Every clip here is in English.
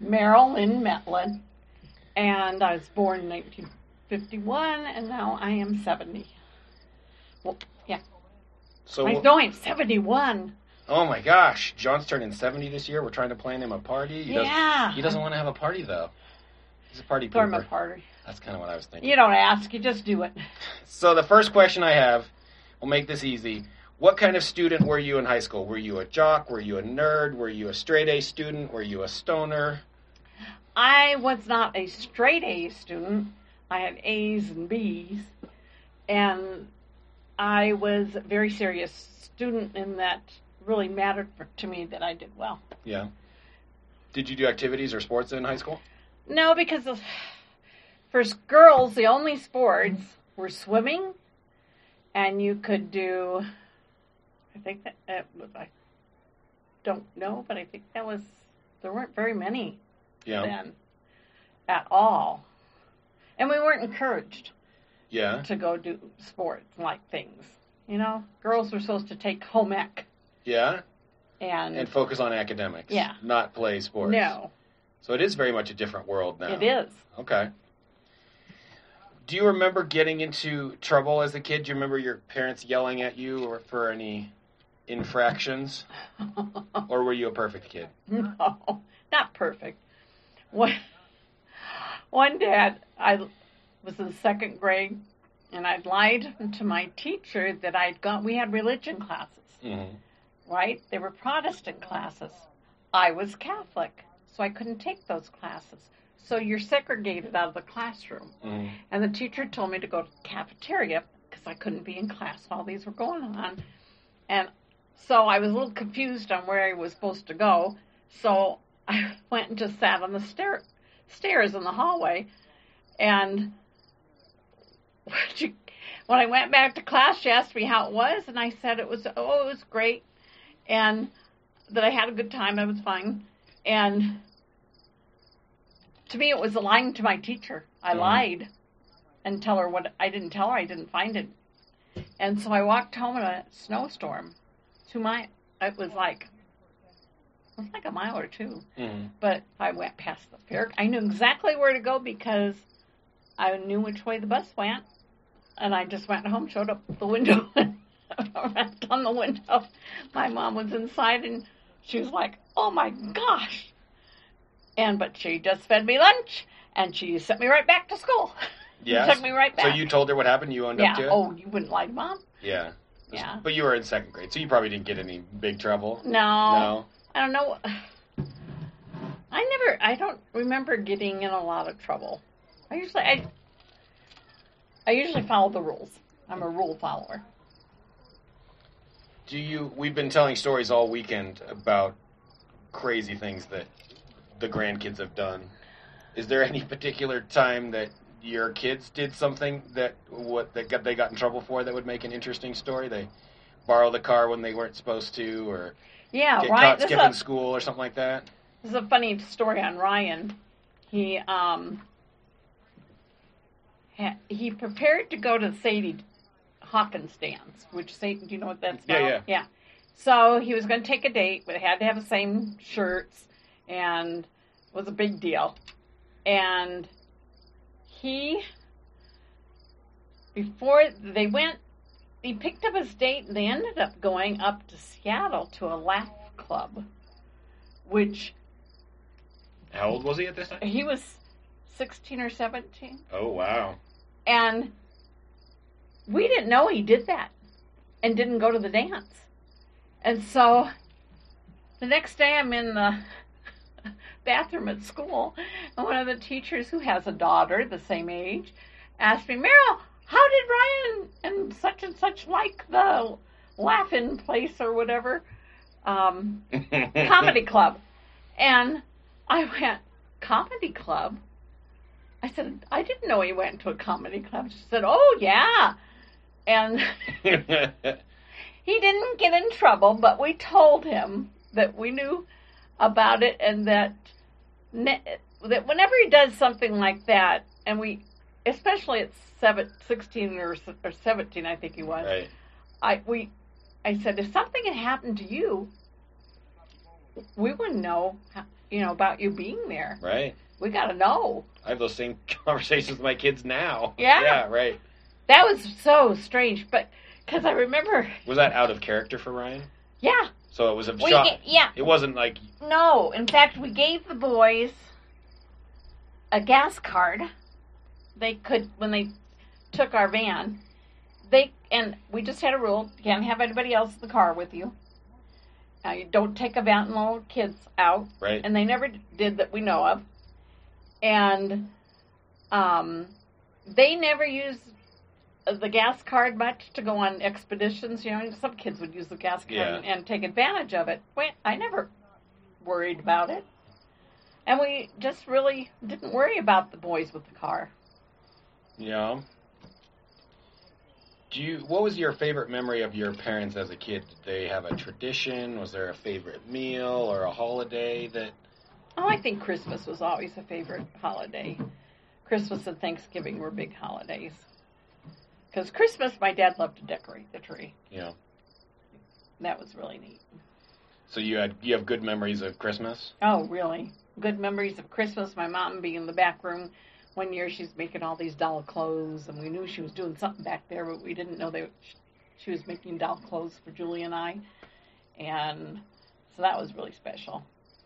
Merrill Lynn Metlin, and I was born in 1951, and now I am 70. Well, yeah. So No, I'm 71. Oh my gosh, John's turning 70 this year. We're trying to plan him a party. He doesn't want to have a party though. He's a party pooper. Form a party. That's kind of what I was thinking. You don't ask, you just do it. So the first question I have, we'll make this easy. What kind of student were you in high school? Were you a jock? Were you a nerd? Were you a straight A student? Were you a stoner? I was not a straight A student. I had A's and B's. And I was a very serious student in that really mattered to me that I did well. Yeah. Did you do activities or sports in high school? No, because for girls, the only sports were swimming, and you could do, I think that was, I don't know, but I think there weren't very many then at all. And we weren't encouraged to go do sports like things. You know, girls were supposed to take home ec. Yeah? And focus on academics. Yeah. Not play sports. No. So it is very much a different world now. It is. Okay. Do you remember getting into trouble as a kid? Do you remember your parents yelling at you or for any infractions? Or were you a perfect kid? No, not perfect. One dad, I was in second grade, and I'd lied to my teacher that we had religion classes, right? They were Protestant classes. I was Catholic, so I couldn't take those classes. So you're segregated out of the classroom. And the teacher told me to go to the cafeteria because I couldn't be in class while these were going on. And so I was a little confused on where I was supposed to go. So I went and just sat on the stairs in the hallway. And when I went back to class, she asked me how it was. And I said it was great. And that I had a good time. I was fine. And to me, it was lying to my teacher. I lied and tell her what I didn't tell her. I didn't find it. And so I walked home in a snowstorm. It was like a mile or two. But I went past the fair. I knew exactly where to go because I knew which way the bus went. And I just went home, showed up the window, and rapped on the window. My mom was inside, and she was like, "Oh my gosh!" But she just fed me lunch, and she sent me right back to school. Yeah. Took me right back. So you told her what happened? You owned up to it? Oh, you wouldn't lie to Mom? Yeah. Yeah. But you were in second grade, so you probably didn't get any big trouble. No. I don't know. I don't remember getting in a lot of trouble. I usually follow the rules. I'm a rule follower. We've been telling stories all weekend about crazy things that the grandkids have done. Is there any particular time that your kids did something they got in trouble for that would make an interesting story? They borrowed the car when they weren't supposed to, or get caught skipping school or something like that? This is a funny story on Ryan. He prepared to go to Sadie Hawkins dance, do you know what that's about? Yeah. So he was going to take a date, but they had to have the same shirts, and it was a big deal. And before they went, he picked up his date, and they ended up going up to Seattle to a laugh club, which... How old was he at this time? He was 16 or 17. Oh, wow. And we didn't know he did that and didn't go to the dance. And so the next day I'm in the bathroom at school, and one of the teachers who has a daughter the same age asked me, "Meryl, how did Ryan and such like the laughing place or whatever, comedy club?" And I went, "Comedy club?" I said, "I didn't know he went to a comedy club." She said, "Oh, yeah." And he didn't get in trouble, but we told him that we knew about it, and that whenever he does something like that, and especially at 16 or 17, I think he was, right. I said, if something had happened to you, we wouldn't know about you being there. Right. We got to know. I have those same conversations with my kids now. Yeah. Yeah, right. That was so strange, but because I remember. Was that out of character for Ryan? Yeah. So it was a shot. Yeah. It wasn't like. No. In fact, we gave the boys a gas card. They could, when they took our van, and we just had a rule: you can't have anybody else in the car with you. You don't take a van and load kids out. Right. And they never did that we know of. And they never used the gas card much to go on expeditions. Some kids would use the gas card and take advantage of it. I never worried about it. And we just really didn't worry about the boys with the car. Yeah. What was your favorite memory of your parents as a kid? Did they have a tradition? Was there a favorite meal or a holiday that... Oh, I think Christmas was always a favorite holiday. Christmas and Thanksgiving were big holidays. Because Christmas, my dad loved to decorate the tree. Yeah. That was really neat. So you have good memories of Christmas? Oh, really? Good memories of Christmas. My mom being in the back room. One year she's making all these doll clothes, and we knew she was doing something back there, but we didn't know she was making doll clothes for Julie and I. And so that was really special.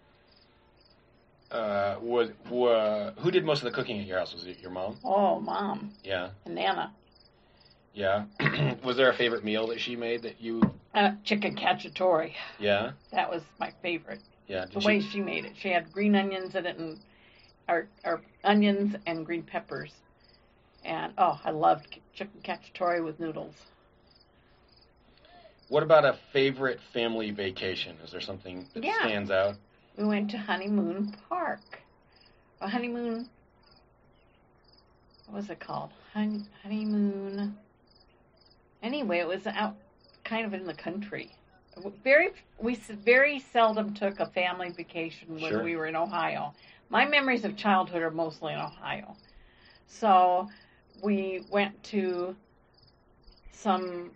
Who did most of the cooking at your house? Was it your mom? Oh, Mom. Yeah. And Nana. Yeah. Was there a favorite meal that she made that you... Chicken cacciatore. Yeah? That was my favorite. Yeah. The way she made it. She had green onions in it, and or onions and green peppers. And, I loved chicken cacciatore with noodles. What about a favorite family vacation? Is there something that stands out? We went to Honeymoon Park. What was it called? Honeymoon. Anyway, it was out kind of in the country. We very seldom took a family vacation when we were in Ohio. My memories of childhood are mostly in Ohio. So we went to some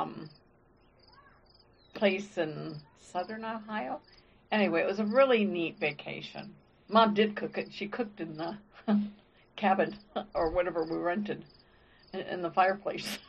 place in southern Ohio. Anyway, it was a really neat vacation. Mom did cook it. She cooked in the cabin or whatever we rented in the fireplace.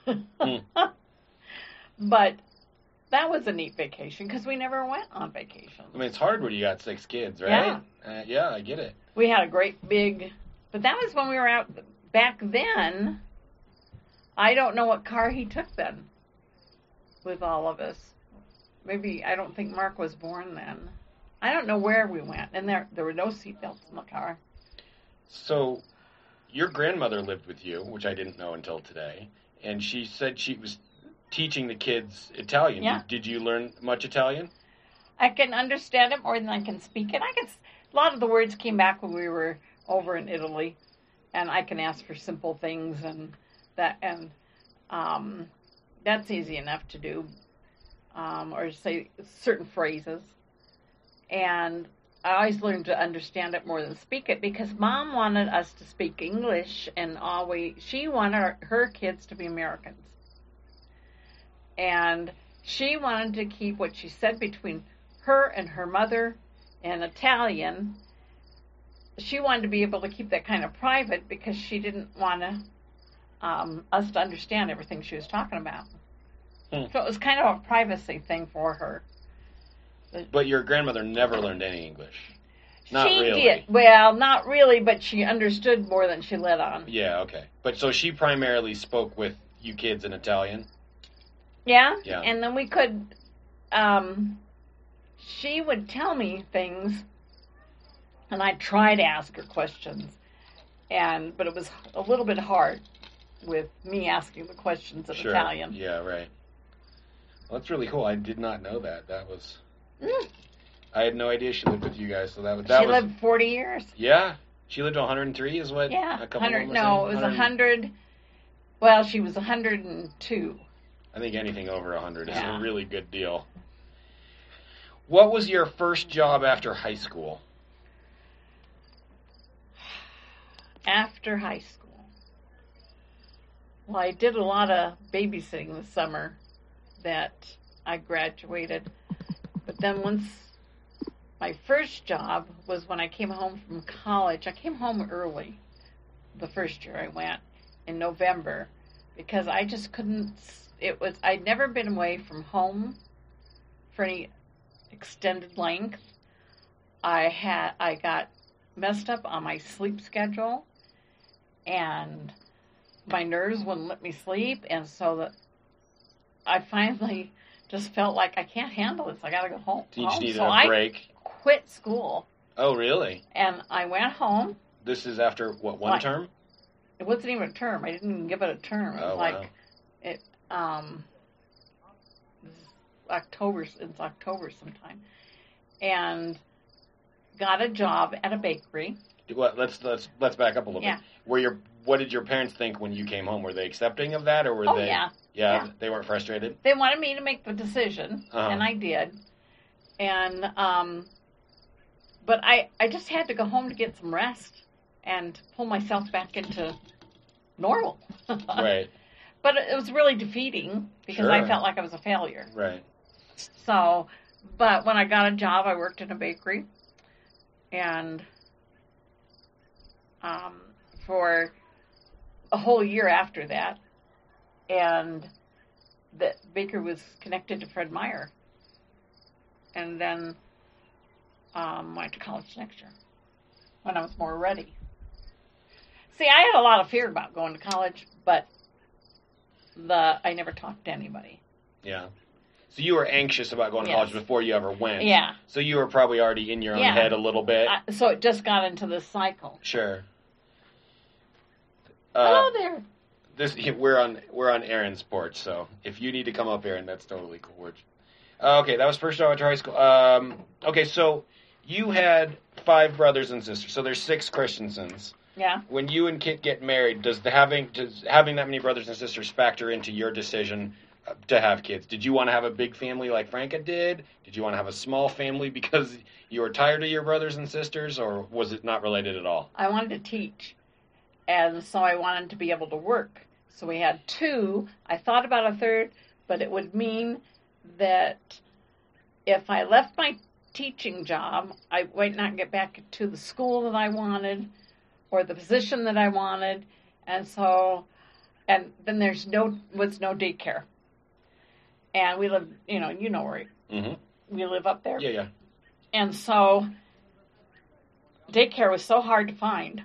But that was a neat vacation because we never went on vacation. I mean, it's hard when you got 6 kids, right? Yeah, I get it. We had a great big... But that was when we were out back then. I don't know what car he took then with all of us. Maybe, I don't think Mark was born then. I don't know where we went. And there were no seatbelts in the car. So, your grandmother lived with you, which I didn't know until today. And she said she was teaching the kids Italian. Yeah. Did you learn much Italian? I can understand it more than I can speak it. A lot of the words came back when we were over in Italy, and I can ask for simple things and that's easy enough to do, or say certain phrases. And I always learned to understand it more than speak it because Mom wanted us to speak English, and she wanted her kids to be Americans. And she wanted to keep what she said between her and her mother and Italian. She wanted to be able to keep that kind of private because she didn't want us to understand everything she was talking about. So it was kind of a privacy thing for her. But your grandmother never learned any English. Not she really. did. Well, not really, but she understood more than she let on. Yeah, okay. But so she primarily spoke with you kids in Italian? Yeah? Yeah. And then we could, she would tell me things, and I'd try to ask her questions, but it was a little bit hard with me asking the questions in Italian. Yeah, right. Well, that's really cool. I did not know that. That was... I had no idea she lived with you guys, so that was... She lived 40 years. Yeah. She lived to 103 is what a couple 100, of them no, it was 100... Well, she was 102. I think anything over 100 is a really good deal. What was your first job after high school? After high school? Well, I did a lot of babysitting this summer that I graduated. But then once my first job was when I came home from college. I came home early the first year I went in November because I just couldn't. I'd never been away from home for any extended length. I got messed up on my sleep schedule, and my nerves wouldn't let me sleep, and so that I finally just felt like I can't handle this. I got to go home. So you just needed so a break. I quit school. Oh, really? And I went home. This is after what, one term? It wasn't even a term. I didn't even give it a term. It was like it. It's October sometime, and got a job at a bakery. Well, let's back up a little bit. What did your parents think when you came home? Were they accepting of that, or were they? Yeah, they weren't frustrated. They wanted me to make the decision, and I did. And but I just had to go home to get some rest and pull myself back into normal. Right. But it was really defeating because I felt like I was a failure. Right. So, but when I got a job, I worked in a bakery, and for a whole year after that, and the baker was connected to Fred Meyer, and then went to college next year when I was more ready. See, I had a lot of fear about going to college, but I never talked to anybody. Yeah. So you were anxious about going to college before you ever went. Yeah. So you were probably already in your own head a little bit. So it just got into this cycle. Sure. Hello there. We're on Erin's porch, so if you need to come up, Erin, that's totally cool. Okay, that was first job after high school. Okay, so you had 5 brothers and sisters, so there's 6 Christensens. Yeah. When you and Kit get married, does having that many brothers and sisters factor into your decision to have kids? Did you want to have a big family like Franca did? Did you want to have a small family because you were tired of your brothers and sisters, or was it not related at all? I wanted to teach, and so I wanted to be able to work. So we had 2. I thought about a third, but it would mean that if I left my teaching job, I might not get back to the school that I wanted or the position that I wanted, and then was no daycare. And we live, you know where we live up there. Yeah. And so daycare was so hard to find.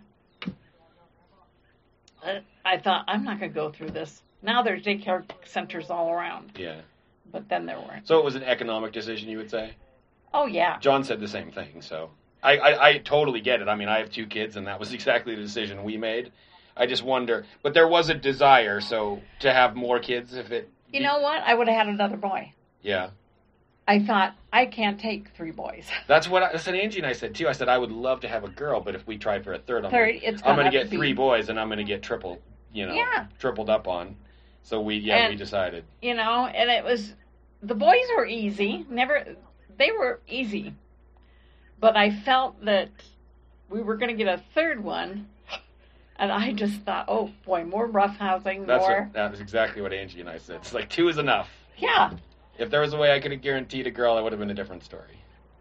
I thought, I'm not going to go through this. Now there's daycare centers all around. Yeah. But then there weren't. So it was an economic decision, you would say? Oh, yeah. John said the same thing, so I totally get it. I mean, I have 2 kids, and that was exactly the decision we made. I just wonder. But there was a desire, so to have more kids if it... You know what? I would have had another boy. Yeah. I thought, I can't take 3 boys. That's what Angie and I said, too. I said, I would love to have a girl, but if we tried for a third, I'm going to get 3 boys, and I'm going to get tripled up on. So we decided. And it was, the boys were easy. They were easy. But I felt that we were going to get a third one, and I just thought, oh, boy, more roughhousing, more. That was exactly what Angie and I said. It's like 2 is enough. Yeah. If there was a way I could have guaranteed a girl, it would have been a different story.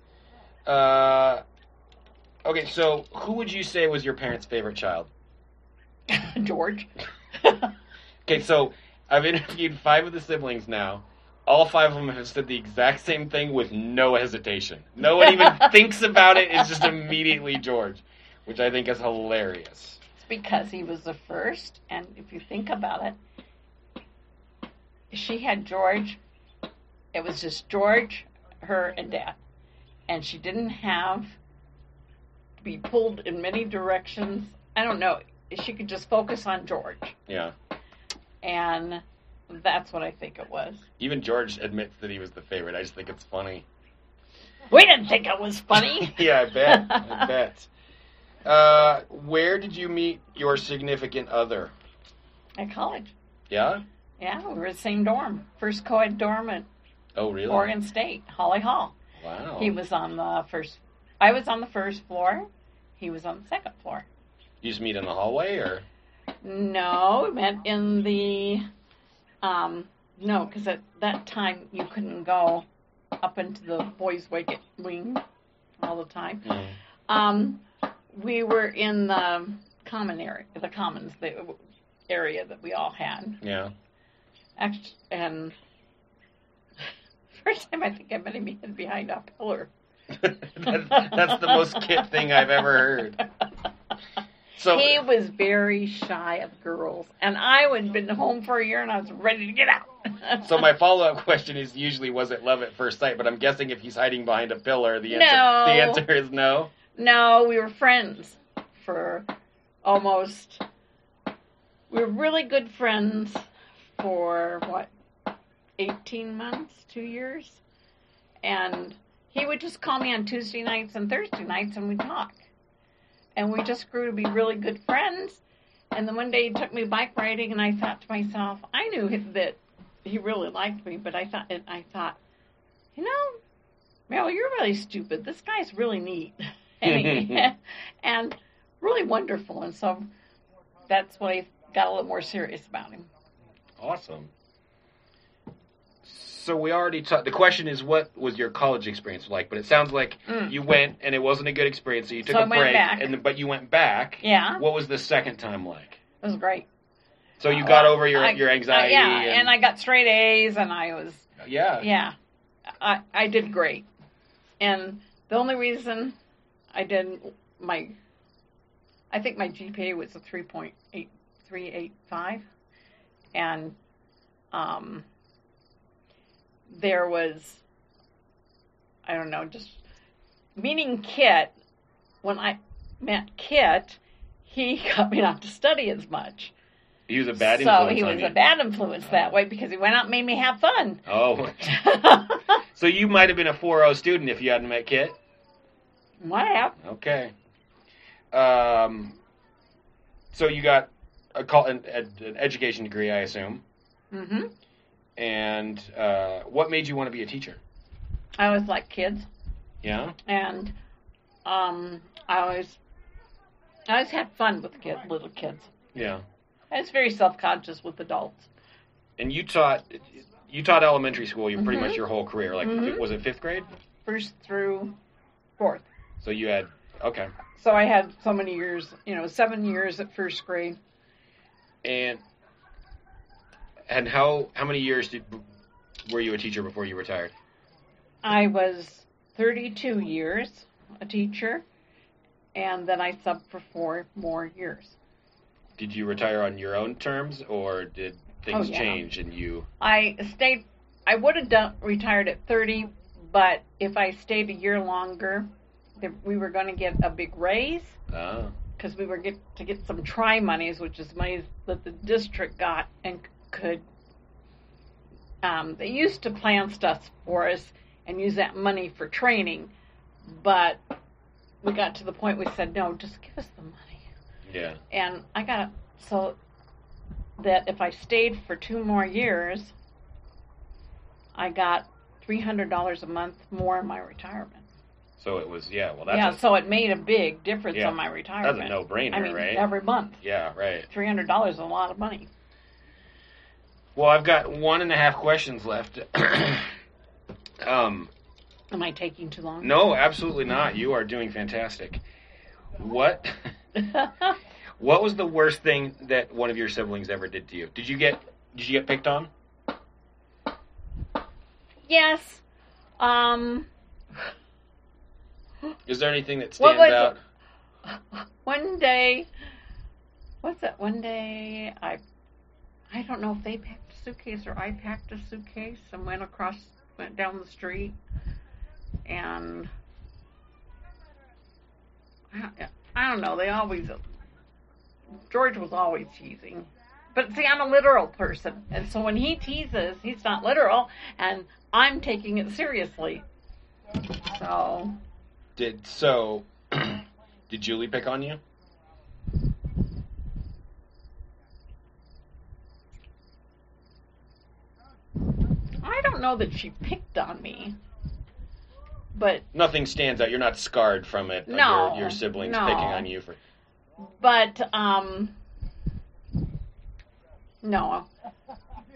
Okay, so who would you say was your parents' favorite child? George. Okay, so I've interviewed 5 of the siblings now. All 5 of them have said the exact same thing with no hesitation. No one even thinks about it. It's just immediately George, which I think is hilarious. It's because he was the first, and if you think about it, she had George. It was just George, her, and Dad. And she didn't have to be pulled in many directions. I don't know. She could just focus on George. Yeah. And that's what I think it was. Even George admits that he was the favorite. I just think it's funny. We didn't think it was funny. Yeah, I bet. Where did you meet your significant other? At college. Yeah? Yeah, we were in the same dorm. First co-ed dorm at Oregon State, Holly Hall. Wow. He was on the first. I was on the first floor. He was on the second floor. You just meet in the hallway, or? No, we met in the. No, because at that time you couldn't go up into the boys' wing. all the time. Mm. We were in the common area, the commons, the area that we all had. Yeah. Actually, and first time I think I met him, he hid behind a pillar. That's the most Kit thing I've ever heard. So he was very shy of girls, and I had been home for a year, and I was ready to get out. So my follow-up question is usually, was it love at first sight? But I'm guessing if he's hiding behind a pillar, the answer is no. No, we were friends for almost. We were really good friends for 18 months, 2 years, and he would just call me on Tuesday nights and Thursday nights, and we'd talk. And we just grew to be really good friends. And then one day he took me bike riding, and I thought to myself, I knew that he really liked me, but I thought, you know, Mel, you're really stupid. This guy's really neat and really wonderful. And so that's when I got a little more serious about him. Awesome. So we already talked. The question is, what was your college experience like? But it sounds like you went and it wasn't a good experience, so you took a break. But you went back. Yeah. What was the second time like? It was great. So you got over your anxiety. And I got straight A's, and I was. Yeah. I did great. And the only reason I didn't I think my GPA was a 3.8385, and there was, I don't know, just meeting Kit. When I met Kit, he got me not to study as much. He was a bad influence. So he was a bad influence that way because he went out and made me have fun. Oh. So you might have been a 4.0 student if you hadn't met Kit? Might have. Okay. So you got an education degree, I assume. Mm-hmm. And what made you want to be a teacher? I always liked kids. Yeah? And I always had fun with little kids. Yeah. I was very self-conscious with adults. And you taught elementary school pretty much your whole career. Like, was it 5th grade? 1st through 4th. So you had, okay. So I had so many years, 7 years at 1st grade. And how many years were you a teacher before you retired? I was 32 years a teacher, and then I subbed for 4 more years. Did you retire on your own terms, or did things change and you... I would have retired at 30, but if I stayed a year longer, we were going to get a big raise. Oh. Because we were to get some tri-monies, which is monies that the district got and could... they used to plan stuff for us and use that money for training, but we got to the point we said, no, just give us the money. Yeah. And I got so that if I stayed for 2 more years, I got $300 a month more in my retirement. So it was, so it made a big difference on my retirement. That's a no-brainer, right? Every month. Yeah, right. $300 is a lot of money. Well, I've got 1.5 questions left. Am I taking too long? No, absolutely not. You are doing fantastic. What was the worst thing that one of your siblings ever did to you? Did you get picked on? Yes. Is there anything that stands out? One day, I don't know if they packed a suitcase or I packed a suitcase and went down the street, and I don't know, George was always teasing. But see, I'm a literal person, and so when he teases, he's not literal, and I'm taking it seriously. So... Did Julie pick on you? I don't know that she picked on me, but... Nothing stands out. You're not scarred from it. No. Your siblings picking on you for... But, no.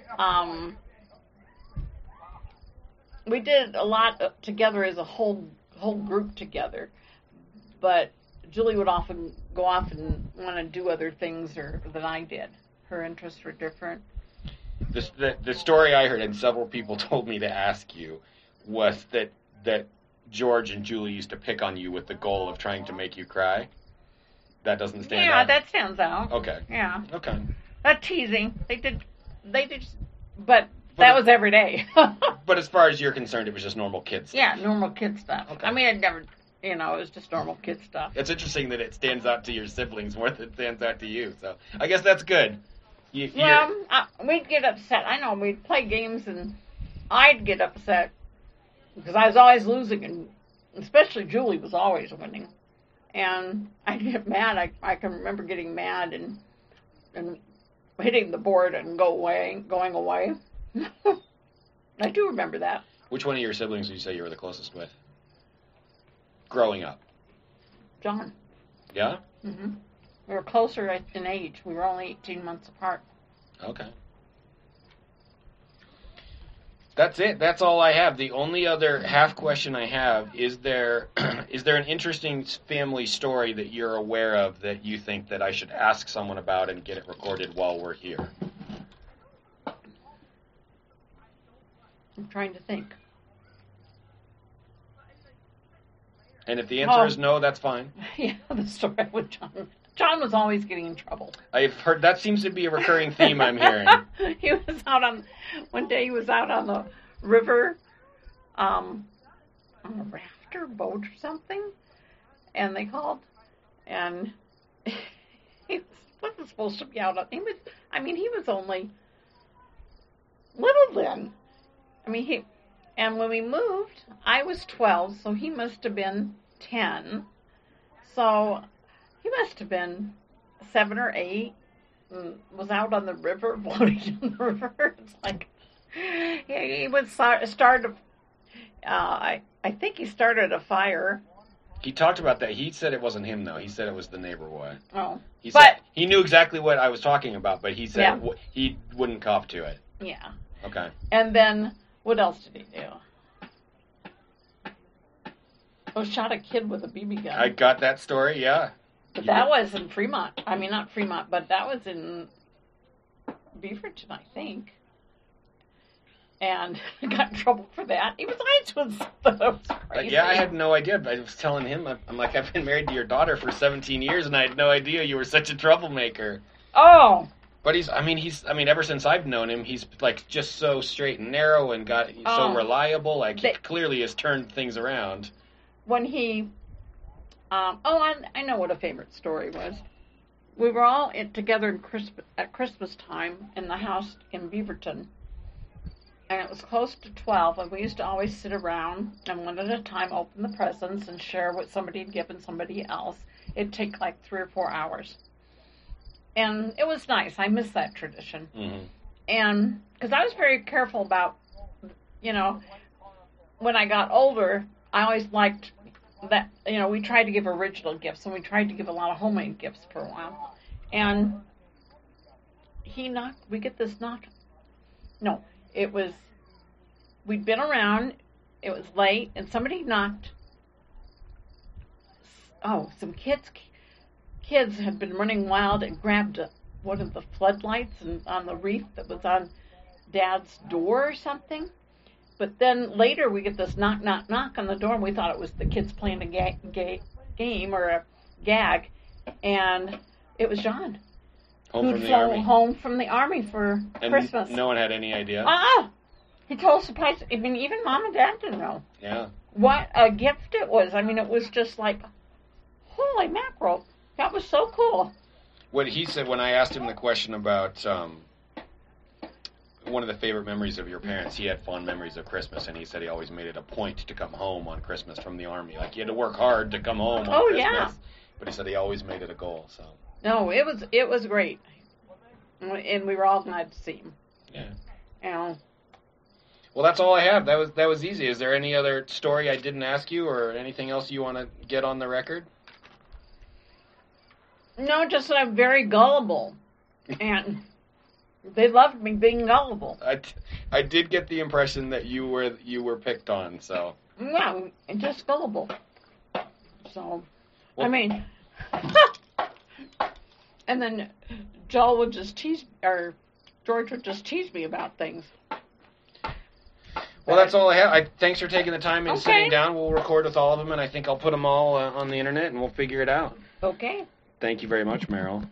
We did a lot together as a whole whole group together. But Julie would often go off and want to do other things than I did. Her interests were different. The story I heard, and several people told me to ask you, was that George and Julie used to pick on you with the goal of trying to make you cry. That doesn't stand out? Yeah, that stands out. Okay. Yeah. Okay. That teasing. They did, but that was every day. But as far as you're concerned, it was just normal kid stuff. Yeah, normal kid stuff. Okay. I mean, it never, it was just normal kid stuff. It's interesting that it stands out to your siblings more than it stands out to you. So I guess that's good. We'd get upset. I know, we'd play games and I'd get upset because I was always losing, and especially Julie was always winning. And I'd get mad. I can remember getting mad and hitting the board and going away. I do remember that. Which one of your siblings would you say you were the closest with? Growing up. John. Yeah? Mm-hmm. We were closer in age. We were only 18 months apart. Okay. That's it. That's all I have. The only other half question I have is there an interesting family story that you're aware of that you think that I should ask someone about and get it recorded while we're here? I'm trying to think. And if the answer is no, that's fine. Yeah, the story with John. John was always getting in trouble. I've heard that seems to be a recurring theme I'm hearing. One day he was out on the river, on a raft or boat or something, and they called, and he wasn't supposed to be out on, he was only little then. And when we moved, I was 12, so he must have been 10. So he must have been 7 or 8, and was out on the river, floating on the river. It's like, he would start, I think he started a fire. He talked about that. He said it wasn't him, though. He said it was the neighbor boy. Oh. He said he knew exactly what I was talking about, but he said he wouldn't cop to it. Yeah. Okay. And then, what else did he do? Oh, shot a kid with a BB gun. I got that story, yeah. But that was in Fremont. Not Fremont, but that was in Beaverton, I think. And got in trouble for that. He was that was crazy. Yeah, I had no idea. I was telling him, I'm like, I've been married to your daughter for 17 years, and I had no idea you were such a troublemaker. Oh. But ever since I've known him, he's like just so straight and narrow and so reliable. Like he clearly has turned things around. When he, I know what a favorite story was. We were all together at Christmas time in the house in Beaverton, and it was close to 12, and we used to always sit around and one at a time open the presents and share what somebody had given somebody else. It'd take like 3 or 4 hours. And it was nice. I miss that tradition. Mm-hmm. And because I was very careful about, when I got older, I always liked that, we tried to give original gifts, and we tried to give a lot of homemade gifts for a while. And we get this knock. No, we'd been around, it was late, and somebody knocked. Some kids had been running wild and grabbed one of the floodlights on the reef that was on Dad's door or something. But then later we get this knock, knock, knock on the door, and we thought it was the kids playing a game or a gag, and it was John. Who'd flown home from the Army for Christmas. No one had any idea? He told us surprise. Even Mom and Dad didn't know. Yeah. What a gift it was. It was just like, holy mackerel. That was so cool. What he said when I asked him the question about one of the favorite memories of your parents, he had fond memories of Christmas, and he said he always made it a point to come home on Christmas from the Army. Like, he had to work hard to come home on Christmas. Yeah. But he said he always made it a goal. So. No, it was great. And we were all glad to see him. Yeah. Well, that's all I have. That was easy. Is there any other story I didn't ask you, or anything else you want to get on the record? No, just that I'm very gullible, and they loved me being gullible. I did get the impression that you were picked on. So Yeah, and just gullible. So, I Well- mean, and then Joel would just or George would just tease me about things. Well, that's all I have. Thanks for taking the time and Okay. sitting down. We'll record with all of them, and I think I'll put them all on the internet, and we'll figure it out. Okay. Thank you very much, Meryl.